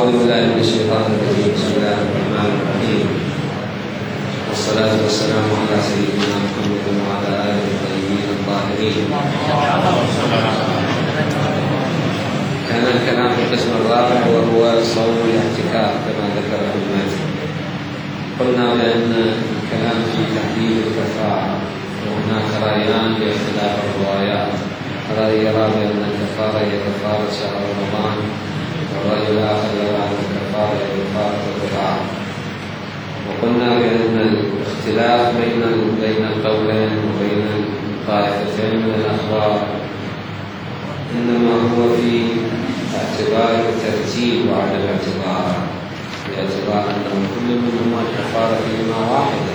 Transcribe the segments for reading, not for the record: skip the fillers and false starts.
أعوذ بالله من الشيطان الرجيم. بسم الله الرحمن الرحيم، والصلاة والسلام على سيدنا محمد وعلى آله الطيبين الطاهرين. كان الكلام في القسم الرابع وهو صوم الاعتكاف كما ذكره الماتن. قلنا بأن الكلام في تحديد الكفارة، وهناك رأيان باختلاف الروايات. الرأي يرى بأن الكفارة هي كفارة شهر رمضان، والرأي الآخر يرى أن الكفارة هي كفارة الرقاب. وقلنا بأن الاختلاف بين القولين وبين الطائفتين من الأخبار إنما هو في اعتبار الترتيب وعدم اعتبار، باعتبار أنه كل منهما الكفارة فيهما واحدة،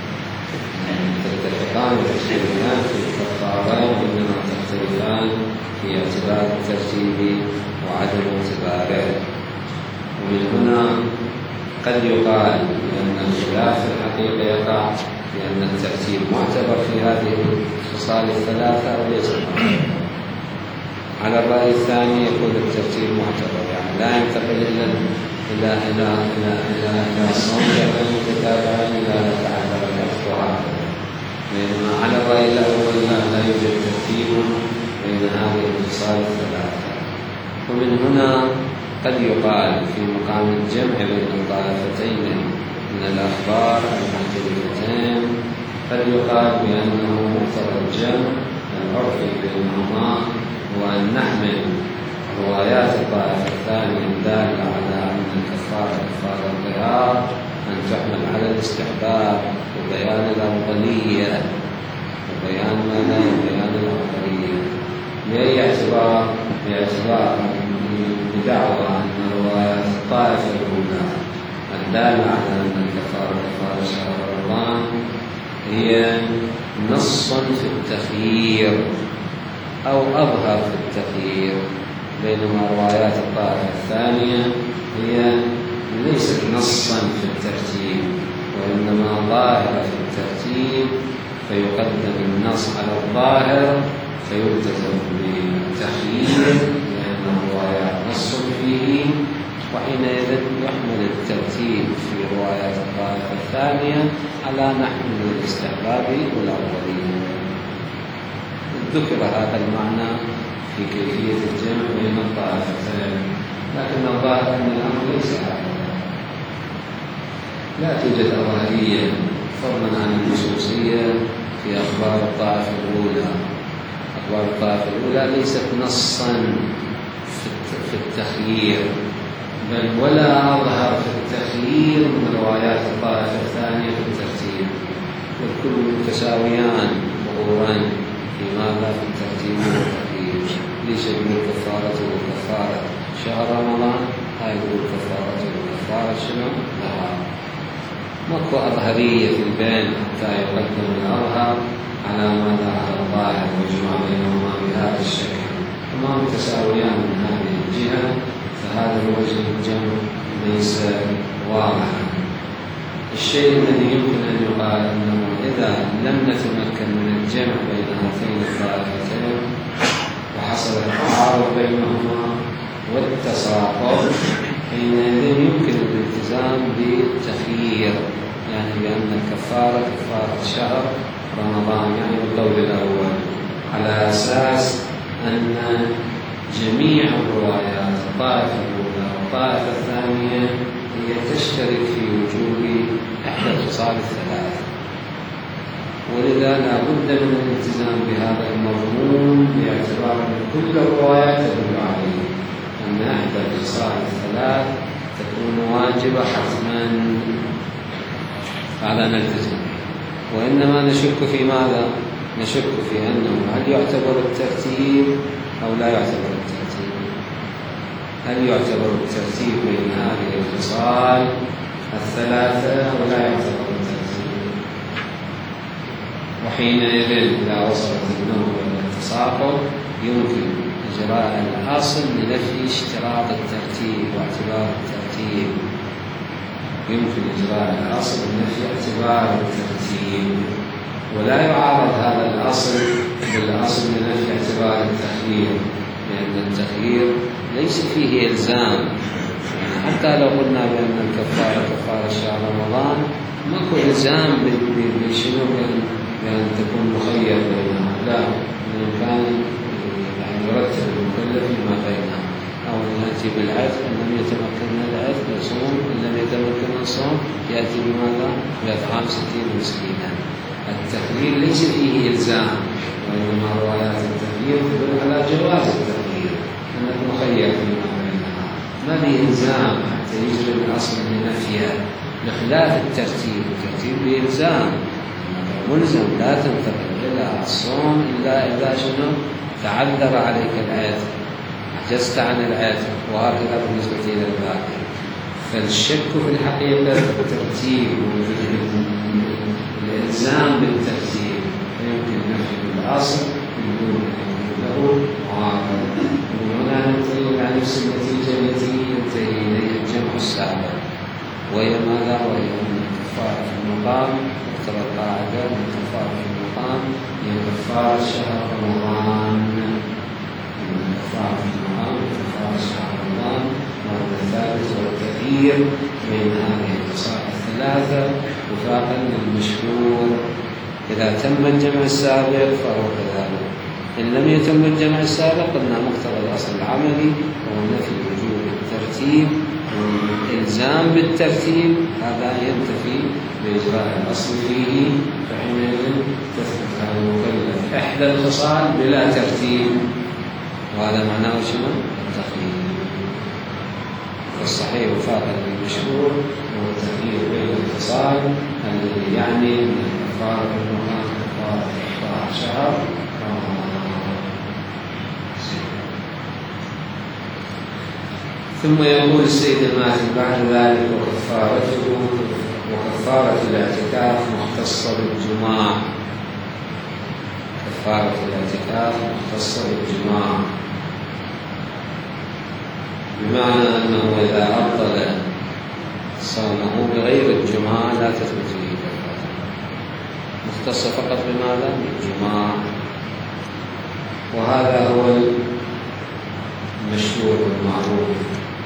تتفقان وتختلفان في الكفارة، وإنما تختلفان في اعتبار الترتيب وعدم اعتباره. ومن هنا قد يقال بأن الخلاف في الحقيقة يقع بأن الترتيب معتبر في هذه الخصال الثلاثة وليس معتبر. على الرأي الثاني يكون الترتيب معتبر، يعني لا ينتقل إلى الصوم متتابعا إلى يتعذر الأخذ هكذا. بينما على الرأي الأول لا يوجد ترتيب بين هذه الخصال الثلاثة. ومن هنا قد يقال في مقام الجمع بين الطائفتين من الأخبار المختلفتين، قد يقال بأنه مقتضى الجمع العرفي بينهما هو أن نحمل روايات الطائفة الثانية الدالة على أن الكفارة كفارة الرقاب أن تحمل على الاستحباب وبيان الأفضلية وبيان الأفضلية. بأي اعتبار؟ باعتبار بدعوى أن روايات الطائفة الأولى الدالة على أن الكفارة كفارة شهر رمضان هي نص في التخيير أو أظهر في التخيير، بينما روايات الطائفة الثانية هي ليست نصا في الترتيب وإنما ظاهرة في الترتيب، فيقدم النص على الظاهر فيلتزم بالتخيير لأن الروايات نص فيه، وحينئذ يحمل الترتيب في روايات الطائفة الثانية على نحو الاستحباب والأولية. ذكر هذا المعنى في كيفية الجمع بين الطائفتين، لكن الظاهر أن الأمر ليس هكذا. لا توجد أظهرية فضلا عن النصوصية في أخبار الطائفة الأولى. أخبار الطائفة الأولى ليست نصا في التخيير، بل ولا أظهر في التخيير من روايات الطائفة الثانية في الترتيب، والكل متساويان ظهورا في ماذا؟ في الترتيب والتخيير. ليش يقول كفارة وكفارة شهر رمضان، هاي يقول كفارة وكفارة شنو؟ نهار. ماكو أظهرية في البين حتى يقدم الأظهر على ماذا؟ على الظاهر ويجمع بينهما بهذا الشكل، هما متساويان من هذه الجهة، فهذا الوجه الجمع ليس واضحا. الشيء الذي يمكن أن يقال أنه إذا لم نتمكن من الجمع بين هاتين الطائفتين وحصل التعارض بينهما والتساقط، حينئذ يمكن الالتزام بالتخيير، يعني بأن الكفارة كفارة شهر رمضان، يعني بالقول الأول، على أساس أن جميع الروايات الطائفة الأولى والطائفة الثانية هي تشترك في وجوب إحدى الخصال الثلاث، ولذا لا بد من الالتزام بهذا المضمون باعتبار أن كل الروايات تدل عليه أن إحدى الخصال الثلاث تكون واجبة حتما، فعلى نلتزم. وإنما نشك في ماذا؟ نشك في أنه هل يعتبر الترتيب أو لا يعتبر الترتيب؟ هل يعتبر الترتيب بين هذه الخصال الثلاثة أو لا يعتبر الترتيب؟ وحينئذ إذا وصلت النوع إلى التساقط يمكن إجراء الأصل لنفي اشتراط الترتيب واعتبار الترتيب، يمكن إجراء الأصل لنفي اعتبار الترتيب، ولا يعارض هذا الأصل بالأصل لنفي اعتبار التخيير، لأن التخيير ليس فيه إلزام، يعني حتى لو قلنا بأن الكفارة كفارة شهر رمضان ماكو إلزام بشنو بأن تكون مخير بينها، لا، الإمكان يعني يرتب المكلف فيما بينها، أو يأتي بالعتق إن لم يتمكن من العتق يصوم، إن لم يتمكن من الصوم يأتي بماذا؟ بإطعام 60 مسكينا. التخيير ليس فيه إلزام، وإنما روايات التخيير تدل على جواز التخيير، أنك مخير فيما بينها، ما به إلزام حتى يجري الأصل من نفيها، بخلاف الترتيب بإلزام، ملزم لا تنتقل إلى الصوم إلا إذا شنو تعذر عليك العتق، عجزت عن العتق، وهكذا بالنسبة إلى الباقي. فالشك في الحقيقة الترتيب الإلزام بالترتيب، فيمكن نفي الأصل من دون أن له معارضة. وهنا ننتهي إلى نفس النتيجة التي ينتهي إليها الجمع السابق، وهي ماذا؟ وهي أن الكفارة في المقام مقتضى القاعدة أن الكفارة في المقام هي كفارة شهر رمضان. الكفارة في المقام هي كفارة شهر رمضان، وهو الثالث والكثير بين هذه الخصائص الثلاثة وفاقا للمشهور. إذا تم الجمع السابق فهو كذلك، إن لم يتم الجمع السابق قلنا مقتضى الأصل العملي هو نفي وجوب الترتيب، والإلزام بالترتيب هذا ينتفي بإجراء الأصل فيه، فحينئذ تثبت على المكلف إحدى الخصال بلا ترتيب، وهذا معناه شنو؟ التخيير. والصحيح وفاقا للمشهور هو التخيير بين الخصال الذي يعني من الكفارة بالمقام كفارة شهر رمضان. ثم يقول السيد المازن بعد ذلك وكفارة الاعتكاف مختصة بالجماع. كفارة الاعتكاف مختصة بالجماع، بمعنى أنه إذا أبطل صومه بغير الجماع لا تثبت فيه كفارة، مختصة فقط بماذا؟ بالجماع. وهذا هو المشهور والمعروف،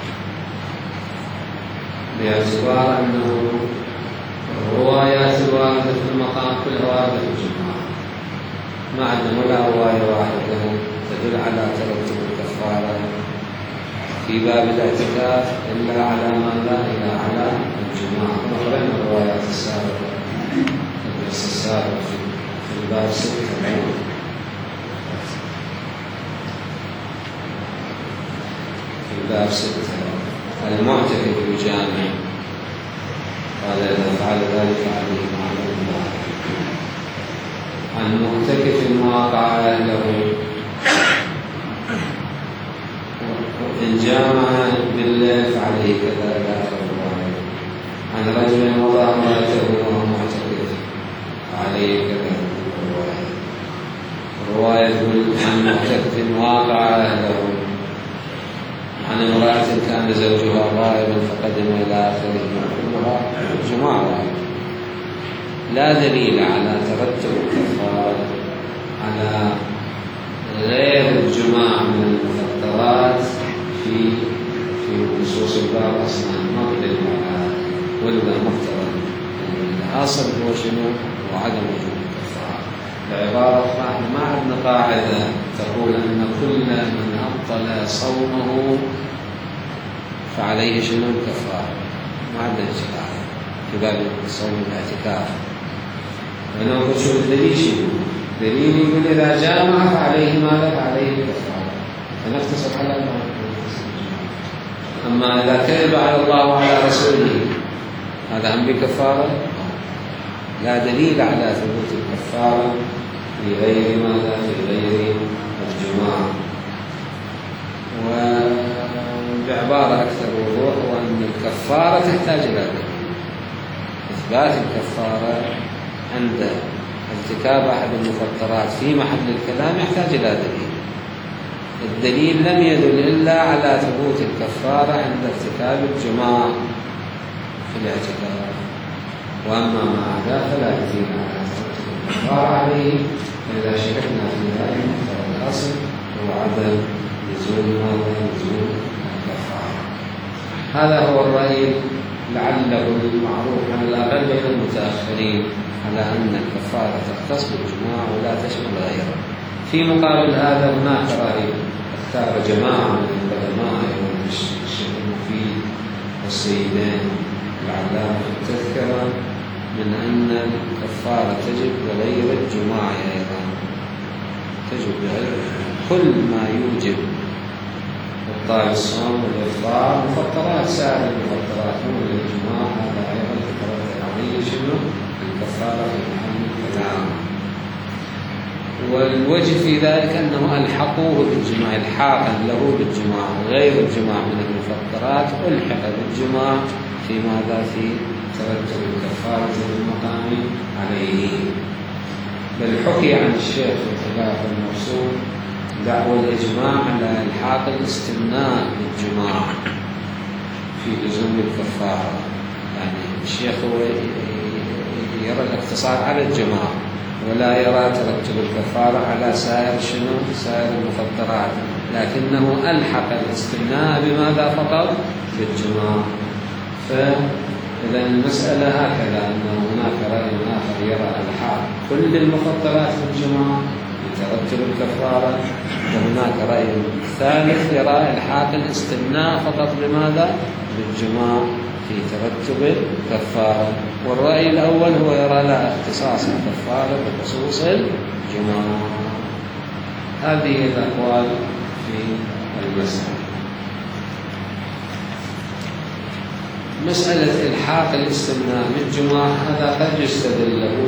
باعتبار أنه الروايات الواردة في المقام كلها واردة في الجماع، ما عندنا ولا رواية واحدة تدل على ترتب الكفارة في باب الاعتكاف إلا على ماذا؟ إلا على الجماع. كما قرأنا الروايات السابقة في الدرس السابق في الباب 6 في الباب 6 المعتكف يجامع، قال إذا فعل ذلك عليه معلوم الله. عن معتكف واقع أهله إن جامع بالليل فعليه كذا إلى آخر الرواية. عن رجل وضع امرأته وهو معتكف فعليه كذا الرواية. الرواية تقول عن معتكف واقع أهله، عن امرأة كان زوجها غائبا فقدم إلى آخره، كلها جماعة. لا دليل على ترتب الكفارة على غير الجماع من المفطرات في نصوص الباب أصلا، ما دليل على ولا مقتضى. الأصل هو شنو؟ هو عدم وجود الكفارة. بعبارة احنا ما عندنا قاعدة تقول أن كل من أبطل صومه فعليه شنو؟ الكفارة. ما عندنا قاعدة في باب صوم الاعتكاف. أنا أقول شو الدليل؟ شنو؟ دليل يقول إذا جامع فعليه ماذا؟ فعليه الكفارة، فنقتصر على الله. أما إذا كذب على الله وعلى رسوله هذا هم بكفارة؟ لا دليل على ثبوت الكفارة في غير ماذا؟ في غير الجماع. وبعبارة أكثر وضوح وأن الكفارة تحتاج إلى دليل. إثبات الكفارة عند ارتكاب أحد المفطرات في محل الكلام يحتاج إلى دليل. الدليل لم يدل إلا على ثبوت الكفارة عند ارتكاب الجماع في الاعتكاف، وأما ما عدا فلا دليل على ثبوت الكفارة عليه. فإذا شككنا في ذلك فالأصل هو عدم لزوم الكفارة. هذا هو الرأي لعله المعروف على الأقل بين المتأخرين على أن الكفارة تختص بالجماع ولا تشمل غيره. في مقابل هذا هناك رأي اختار جماعة من العلماء والشيخ المفيد والسيدين العلامة في التذكرة من أن الكفارة تجب بغير الجماع أيضا، تجب بغير كل ما يوجب إبطال الصوم والإفطار مفطرات، سائر المفطرات من الجماع هذا أيضا يترتب عليه شنو؟ الكفارة في محل الكلام. والوجه في ذلك أنه ألحقوه بالجماع، الحاقا له بالجماع، غير الجماع من المفطرات ألحق بالجماع في ماذا؟ في ترتب الكفارة المقام عليه. بل حكي عن الشيخ في الخلاف المرسوم دعوى الإجماع على إلحاق الاستمناء بالجماع في لزوم الكفارة. يعني الشيخ هو يرى الاقتصار على الجماع ولا يرى ترتب الكفارة على سائر شنو؟ سائر المفطرات، لكنه ألحق الاستمناء بماذا فقط؟ بالجماع. فإذا المسألة هكذا، أن هناك رأي آخر يرى الحاق كل المفطرات بالجماع لترتب الكفارة، وهناك رأي ثالث يرى الحاق الاستمناء فقط بماذا؟ بالجماع في ترتب الكفارة. والرأي الأول هو يرى لا اختصاص الكفارة بخصوص الجماع. هذه الأقوال في المسألة. مسألة إلحاق الاستمناء بالجماع هذا قد يستدل له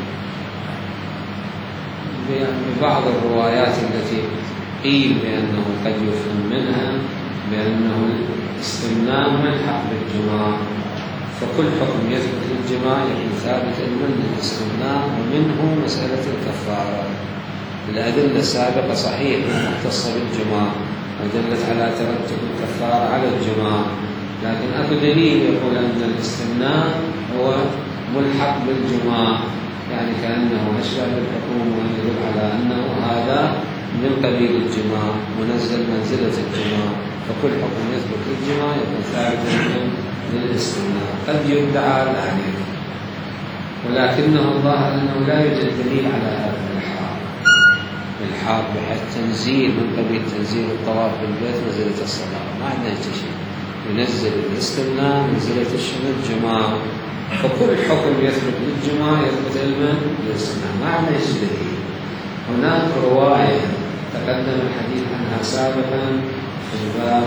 ببعض الروايات التي قيل بأنه قد يفهم منها بأنه الاستمناء ملحق بالجماع، فكل حكم يثبت للجماع يكون ثابتا من الاستمناء، ومنه مسألة الكفارة. الأدلة السابقة صحيح مختصة بالجماع ودلت على ترتب الكفارة على الجماع، لكن أكو دليل يقول أن الاستمناء هو ملحق بالجماع، يعني كأنه أشبه بالحكم ويدل على أنه هذا من قبيل الجماع منزل منزلة الجماع، فكل حكم يثبت للجماع يكون ثابتا للاستمناء. قد يدعى ذلك، ولكنه الظاهر أنه لا يوجد دليل على هذا الحاق بحيث تنزيل من قبيل تنزيل الطواف بالبيت منزلة الصلاة، ما عندنا شيء ينزل الاستمناء منزلة الجماع، فكل حكم يثبت للجماع يثبت للاستمناء، ما عندنا دليل. هناك رواية تقدم الحديث عنها سابقا في الباب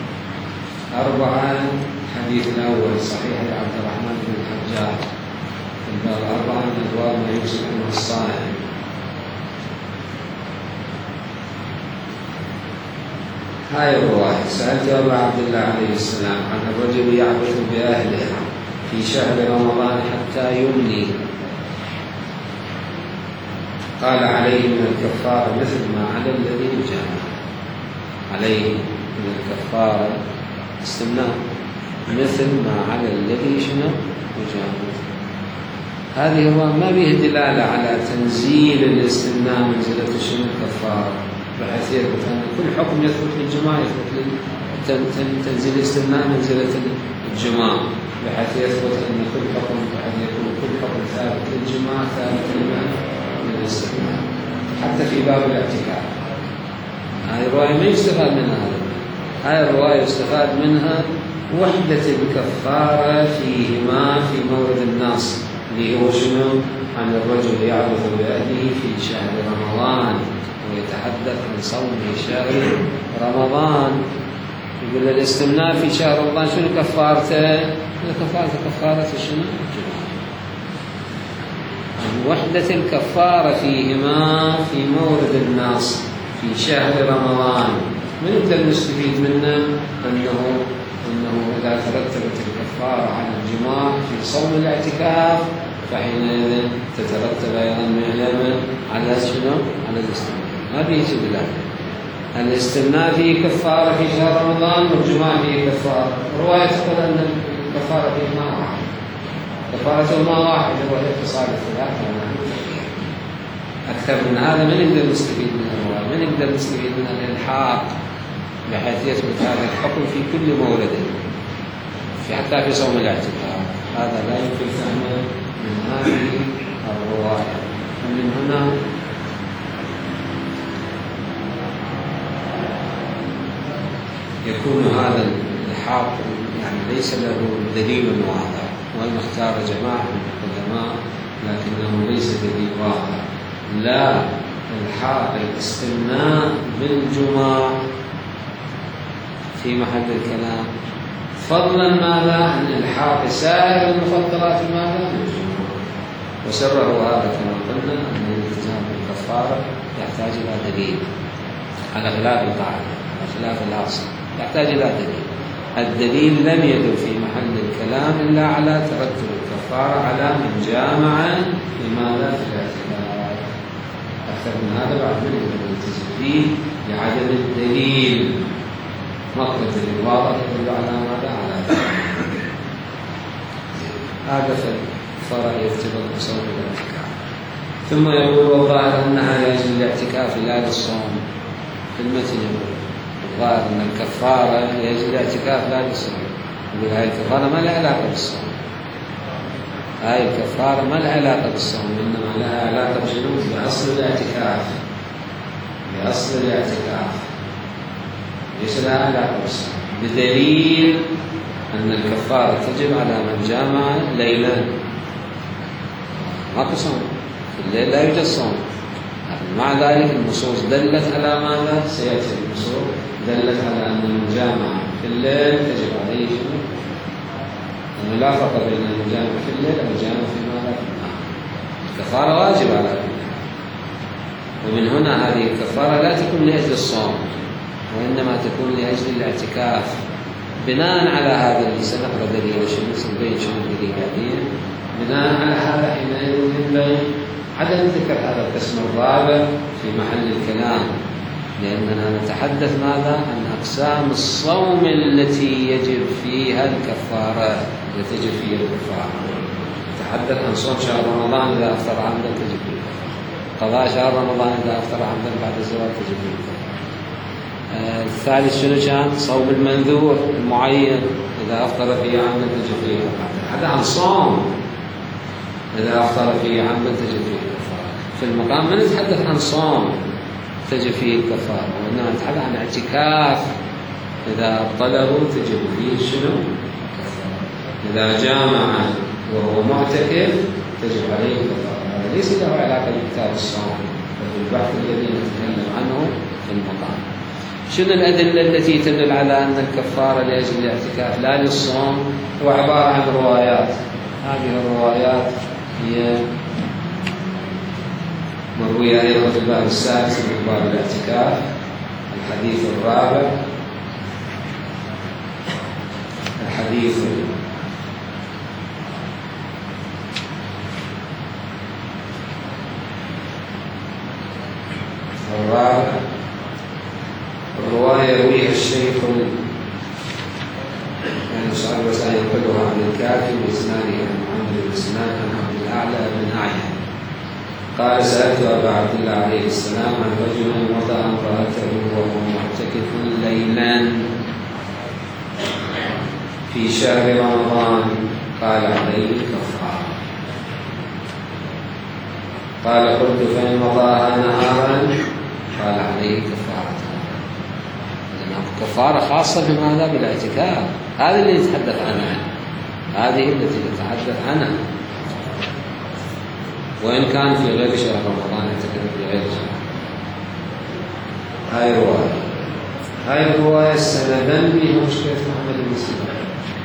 4، الحديث الأول صحيح لعبد الرحمن بن الحجاج في الباب 4 من أبواب ما يوصف عنه الصائم. هاي الرواية: سألت أبا عبد الله عليه السلام عن الرجل يعبث بأهله في شهر رمضان حتى يمني، قال: عليه من الكفارة مثل ما على الذي يجامع. عليه من الكفارة استمناء مثل ما على الذي شنو يجامع. هذه هو ما به دلالة على تنزيل الاستمناء منزلة شنو الكفارة، بحيث يثبت أن كل حكم يثبت للجماع يثبت تنزيل الاستمناء منزلة الجماع، بحيث يثبت أن كل حكم بحيث يكون كل حكم ثابت للجماع ثابت للاستمناء. حتى في باب الاعتكاف هذه الرواية ما يستفاد منها، هذه الرواية يستفاد منها وحدة الكفارة فيهما في مورد النص، اللي هو شنو؟ عن الرجل يعبث بأهله في شهر رمضان ويتحدث عن صوم شهر رمضان. يقول الاستمناء في شهر رمضان شنو كفارته؟ كفارة شنو؟ وحدة الكفارة فيهما في مورد النص في شهر رمضان. من نقدر نستفيد منه؟ أنه إذا ترتبت الكفارة على الجماع في صوم الاعتكاف فحينئذ تترتب أيضا على شنو؟ على الاستمناء. ما بيجي بالله الاستمناء فيه كفارة في شهر رمضان والجماع فيه كفارة. رواية تقول أن الكفارة فيه ما واحد، كفارته ما واحد، هو الاتصال الثلاثة. أكثر من هذا ما نقدر نستفيد من الرواية، ما نقدر نستفيد من الإلحاق بحيث يثبت هذا الحكم في كل مورد. حتى في صوم الاعتكاف. هذا لا يمكن فهمه من هذه الرواية. ومن هنا يكون هذا الإلحاق يعني ليس له دليل واضح، وإن اختار جماعة من القدماء لكنه ليس دليل واضح. لا إلحاق الاستثناء بالجماع في محل الكلام، فضلا ماذا عن إلحاق سائر المفضلات ماذا بالجماع. وسره هذا كما قلنا أن الالتزام بالكفارة يحتاج إلى دليل، على خلاف القاعدة، على خلاف الأصل، يحتاج إلى دليل. الدليل لم يدل في محل الكلام إلا على ترتب الكفارة على من جامع لماذا في الاعتكاف. أكثر من هذا بعد من يلتزم فيه لعدم الدليل. مطلب الدليل واضح يدل على ماذا؟ على ذلك. هذا فرع يرتبط بصوم الاعتكاف. ثم يقول والظاهر أنها لاجل الاعتكاف لا للصوم. في المتن يقول الظاهر أن الكفارة لاجل الاعتكاف لا للصوم. يقول هاي الكفارة ما لها علاقة بالصوم، هاي الكفارة ما لها علاقة بالصوم، إنما لها علاقة بأصل الاعتكاف، بأصل الاعتكاف، ليس لها علاقة بالصوم، بدليل أن الكفارة تجب على من جامع ليلا. ماكو صوم في الليل، لا يوجد صوم. مع ذلك النصوص دلت على ماذا؟ سيأتي النصوص دلت على أن من جامع في الليل تجب عليه شنو؟ أنه لا فرق بين الجامع في الليل والجامع في ماذا؟ في النهار. الكفارة واجب على كل. ومن هنا هذه الكفارة لا تكون لأجل الصوم، وإنما تكون لأجل الاعتكاف. بناء على هذا اللي سنقرأ دليل شنو سنبين شنو الدليل بعدين. بناء على هذا حينئذ ينبغي عدم ذكر هذا القسم الرابع في محل الكلام، لأننا نتحدث ماذا؟ عن أقسام الصوم التي يجب فيها الكفارة، التي تجب فيها الكفارة. نتحدث عن صوم شهر رمضان إذا أفطر عمدا تجب فيه الكفارة، قضاء شهر رمضان إذا أفطر عمدا بعد الزواج تجب فيه الكفارة. الثالث شنو كان؟ صوم المنذور المعين إذا أفطر فيه عمدا تجب فيه الكفارة. هذا عن صوم إذا أفطر فيه عمدا تجب فيه الكفارة. في المقام ما نتحدث عن صوم تجب فيه الكفارة، وإنما نتحدث عن اعتكاف إذا أبطله تجب فيه شنو؟ الكفارة. إذا جامع وهو معتكف تجب عليه الكفارة. هذا ليس له علاقة بكتاب الصوم وبالبحث الذي نتكلم عنه في المقام. شنو الأدلة التي تدل على أن الكفارة لأجل الاعتكاف لا للصوم؟ هو عبارة عن روايات. هذه الروايات هي مروية أيضا في الباب السادس من باب الاعتكاف. الحديث الرابع، الحديث الرابع، الرواية يرويها الشيخ يعني صاحب الرسائل ينقلها عن الكافي بإسناده عن محمد بن سنان عن عبد الأعلى بن أعين قال سألت أبا عبد الله عليه السلام عن رجل وضع امرأته وهو معتكف ليلا في شهر رمضان قال عليه كفارة. قال قلت فإن وضعها نهارا قال عليه كفارة. كفارة خاصة بماذا؟ بالاعتكاف. هذه اللي نتحدث عنها، هذه التي نتحدث عنها. وإن كان في غير شهر رمضان اعتكف في غير شهر. هاي الرواية سندا بها مشكلة محمد بن سنان.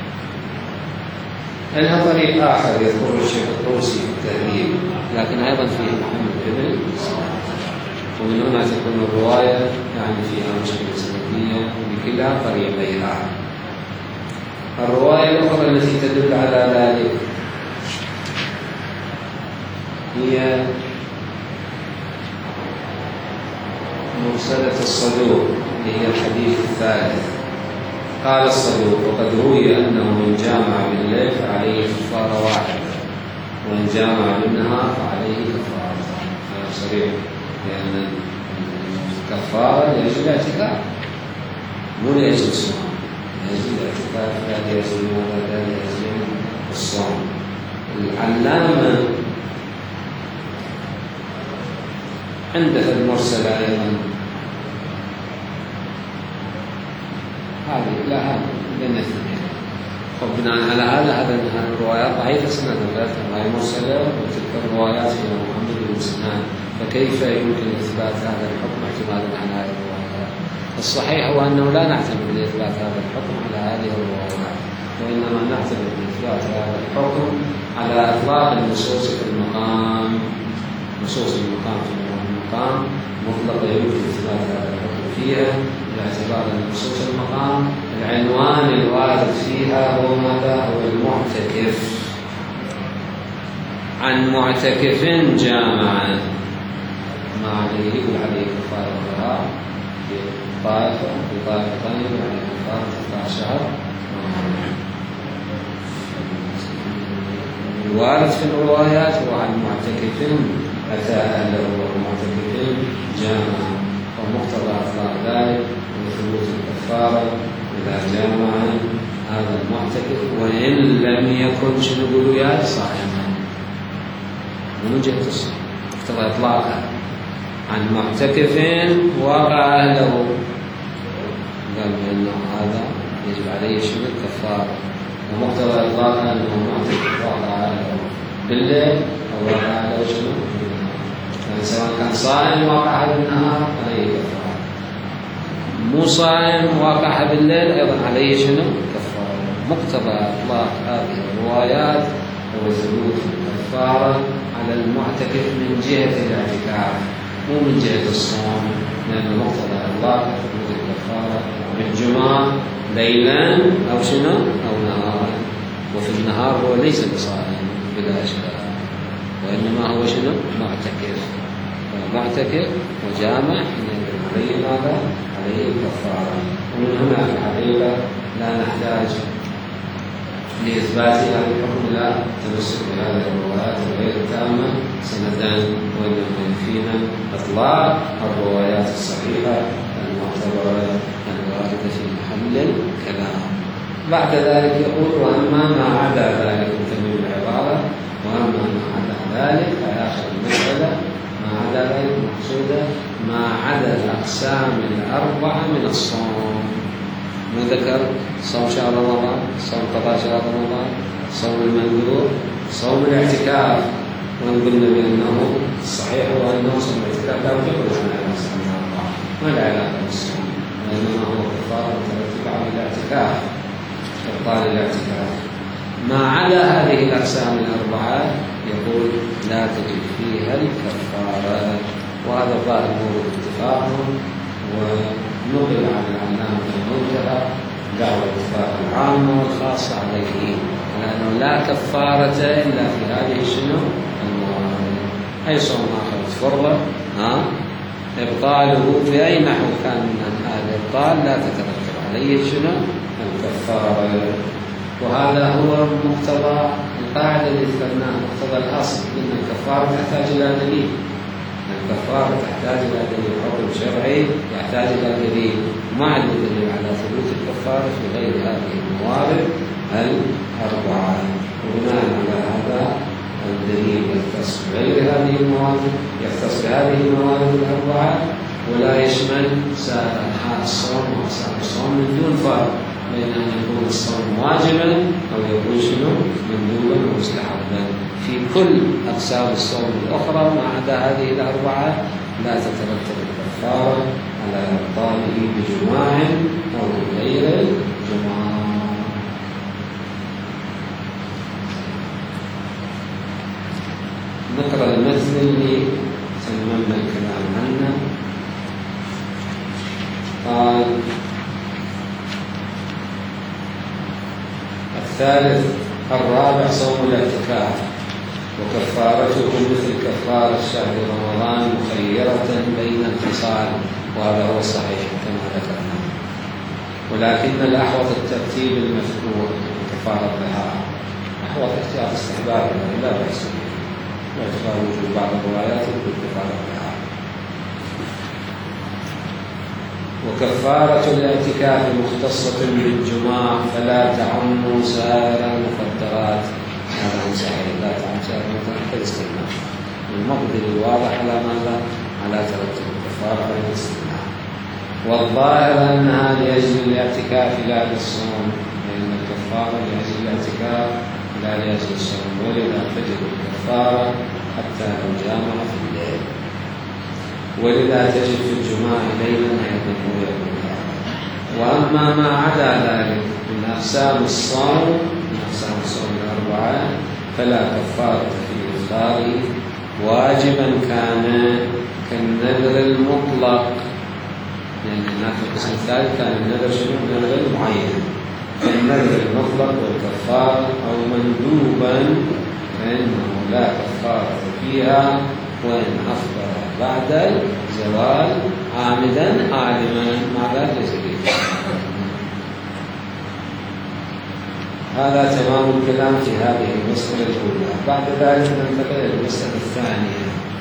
لها طريق آخر يذكر الشيخ الطوسي في التهذيب، لكن أيضا فيه محمد بن سنان. ومن هنا تكون الرواية يعني فيها مشكلة سندية بكلا طريقيها. الرواية الأخرى التي تدل على ذلك هي مرسلة الصدوق، هي الحديث الثالث. قال الصدوق وقد روي أنه من جامع بالليل فعليه كفارة واحدة، وإن جامع بالنهار فعليه كفارة. هذا صريح، لأن الكفارة لأجل الاعتكاف مو لأجل الصوم. لأجل الاعتكاف لا يلزم ولا يلزم الصوم. العلامة عنده في المرسل أيضا هذه لا هذا بين الاثنين. وبناء على هذا الروايات ضعيفة سندا هاي مرسلة وتلك الروايات فيها محمد بن سنان، فكيف يمكن إثبات هذا الحكم اعتمادا على هذه الروايات؟ الصحيح هو أنه لا نعتمد لإثبات هذا الحكم على هذه الروايات، وإنما نعتمد لإثبات هذا الحكم على إطلاق النصوص في المقام. نصوص المقام في المقام مطلقة يمكن إثبات هذا الحكم فيها باعتبار أن نصوص المقام العنوان الوارد فيها هو ماذا؟ هو المعتكف. عن معتكف جامعا ما عليه يقول عليه كفارة الظهار بطائفة ثانية يقول عليه كفارة 19 شهر. الوارد في الروايات هو عن معتكف أتى أهله ومعتكف جامعا، ومقتضى إطلاق ذلك وثبوت الكفارة إذا جامع هذا المعتكف وإن لم يكن شنو يقولوا يا صائما. من جهة الصوم مقتضى إطلاقها عن معتكف وقع أهله، قال بأنه هذا يجب عليه شنو الكفارة، ومقتضى إطلاقها أنه معتكف وقع أهله بالليل أو وقع أهله شنو يعني سواء كان صائم واقع بالنهار عليه كفارة، مو صائم واقع بالليل أيضا عليه شنو كفارة. مقتضى إطلاق هذه الروايات هو ثبوت الكفارة على المعتكف من جهة الاعتكاف مو من جهة الصوم، لأن مقتضى إطلاق ثبوت الكفارة بالجماع ليلا أو شنو أو نهارا، وفي النهار هو ليس بصائم بلا إشكال، وإنما هو شنو معتكف. معتكف وجامع عليه ماذا؟ عليه الكفارة. ومن هنا في الحقيقة لا نحتاج لإثبات هذا الحكم لا تمسك بهذه الروايات الغير تامة سندا، وإنما يكفينا إطلاق الروايات الصحيحة المعتبرة الواردة في محل الكلام. بعد ذلك يقول وأما ما عدا ذلك تميم العبارة، وأما ما عدا ذلك في آخر المسألة ما عدا ذلك مقصودة ما عدا الأقسام الأربعة من الصوم. ذكر صوم شهر رمضان، صوم قضاء شهر رمضان، صوم المندوب، صوم الاعتكاف، وقلنا بأنه الصحيح هو أنه صوم الاعتكاف لا يخرج من الأقسام الأربعة، ما له علاقة بالصوم، وإنما هو كفارة مترتبة على الاعتكاف إبطال الاعتكاف. ما عدا هذه الأقسام الأربعة يقول لا تجب فيها الكفارة، وهذا ظاهر موجود اتفاقهم، ونقل عن العلامة المنتهى دعوى الاتفاق العامة والخاصة عليه، لأنه لا كفارة إلا في هذه شنو الموارد. أي صوم آخر تفرغ إبطاله بأي نحو كان من هذا الإبطال لا تترتب عليه شنو الكفارة. وهذا هو مقتضى القاعدة اللي ذكرناها، مقتضى الأصل أن الكفارة تحتاج إلى دليل. الكفارة تحتاج إلى دليل، حكم شرعي يحتاج إلى دليل، مع الدليل على ثبوت الكفارة في غير هذه الموارد الأربعة. وبناء على هذا الدليل يختص بغير هذه الموارد، يختص بهذه الموارد الأربعة ولا يشمل سائر أنحاء الصوم وأقسام الصوم من دون فرق بين أن يكون الصوم واجبا أو يكون شنو مندوبا ومستحبا. في كل أقسام الصوم الأخرى ما عدا هذه الأربعة لا تترتب الكفارة على إبطاله بجماع أو بغير جماع. نقرأ المثل اللي تممنا الكلام عنه. قال الثالث الرابع صوم الاعتكاف، وكفارته مثل كفارة شهر رمضان مخيرة بين الخصال، وهذا هو الصحيح كما ذكرنا، ولكن الأحوط الترتيب المذكور كفارة الظهار، أحوط اختيار استحباب لا بأس به، باعتبار وجود بعض الروايات يقول كفارة الظهار. وكفارة الاعتكاف مختصة بالجماع فلا تعم سائر المقدرات. هذا هو صحيح، لا تعم سائر المقدرات كالاستغناء. المقدر الواضح على ماذا؟ على ترتب الكفارة على الاستغناء. والظاهر أنها لأجل الاعتكاف لا للصوم، لأن الكفارة لأجل الاعتكاف لا لأجل الصوم، ولذا تجب الكفارة حتى لو جامع في الليل، ولذا تجب في الجماع ليلا أيضا هو يقول هذا. وأما ما عدا ذلك من أقسام الصوم، من أقسام الصوم الأربعة، فلا كفارة في إفطاره واجبا كان كالنذر المطلق، لأن هناك في القسم الثالث كان النذر شنو؟ النذر المعين، كالنذر المطلق والكفارة، أو مندوبا فإنه لا كفارة فيها وإن أفطر بعد الزوال عامدا عالما مع ذلك ليس به. هذا تمام الكلام في هذه المسألة الأولى. بعد ذلك ننتقل إلى المسألة الثانية.